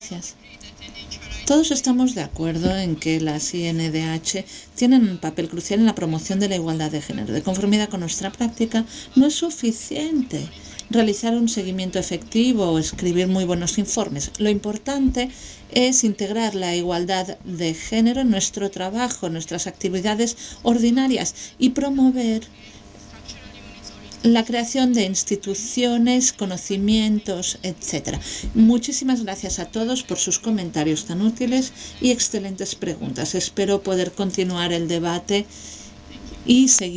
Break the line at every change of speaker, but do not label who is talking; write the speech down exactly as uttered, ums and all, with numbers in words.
gracias. Todos estamos de acuerdo en que las I N D H tienen un papel crucial en la promoción de la igualdad de género. De conformidad con nuestra práctica, no es suficiente realizar un seguimiento efectivo o escribir muy buenos informes. Lo importante es integrar la igualdad de género en nuestro trabajo, en nuestras actividades ordinarias y promover la creación de instituciones, conocimientos, etcétera. Muchísimas gracias a todos por sus comentarios tan útiles y excelentes preguntas. Espero poder continuar el debate y seguir